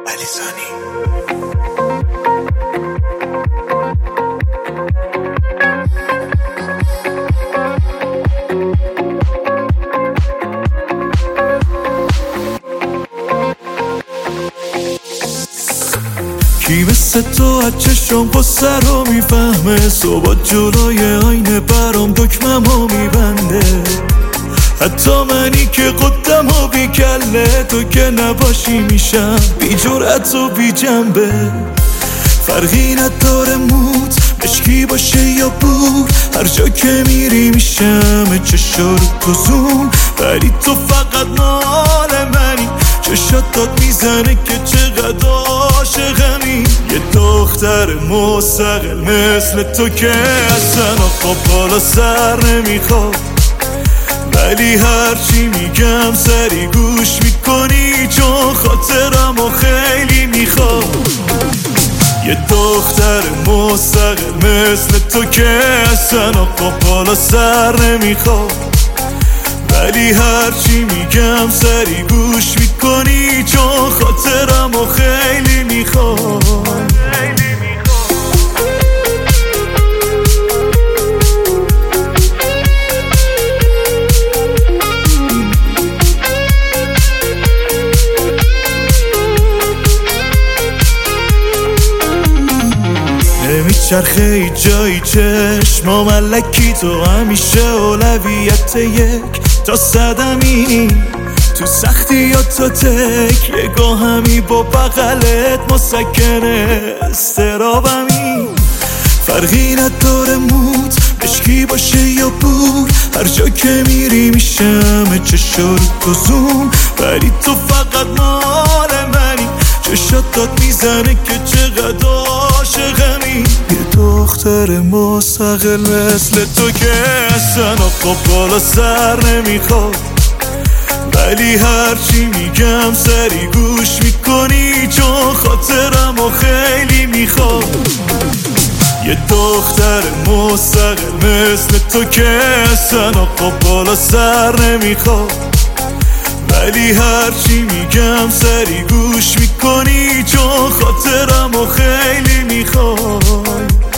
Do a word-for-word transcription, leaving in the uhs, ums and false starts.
علیزانی. کی مثل تو از چشم قصه رو میفهمه، صبح جلوی آینه برام دکممو میبنده. حتی منی که قدم و بی کله، تو که نباشی میشم بی جرأت و بی جنبه. فرقی نداره موت مشکی باشه یا بور، هر جا که میری میشم چشا رو تو زوم. ولی تو فقط مال منی، چشات داد میزنه که چقدر عاشقمی. یه دختر مستقل مثل تو که اصلا آقا بالا سر نمیخواد، ولی هرچی میگم سری گوش میکنی چون خاطرمو خیلی میخواد. یه دختر مستقل مثل تو که اصلا آقا بالا سر نمیخواد، ولی هرچی میگم سری گوش میکنی چون خاطرمو خیلی میخواد. نمیچرخه ای جایی چشم ملکی، تو همیشه اولویت یک تا صدمی. تو سختی یا تو تک یه گاهمی با بغلت مسکنه استرابمی. فرقی نداره موت مشکی باشه یا بور، هر جا که میری میشم چشا رو تو زوم. ولی تو فقط مال منی، چشات داد میزنه که چقدر عاشقمی. یه دختر مستقل مثل تو که اصلا آقا بالا سر نمیخواد، ولی هرچی میگم سری گوش میکنی چون خاطرمو خیلی میخواد. یه دختر مستقل مثل تو که اصلا آقا بالا سر نمیخواد، ولی هرچی میگم سری گوش میکنی چون خاطرمو خیلی میخواد.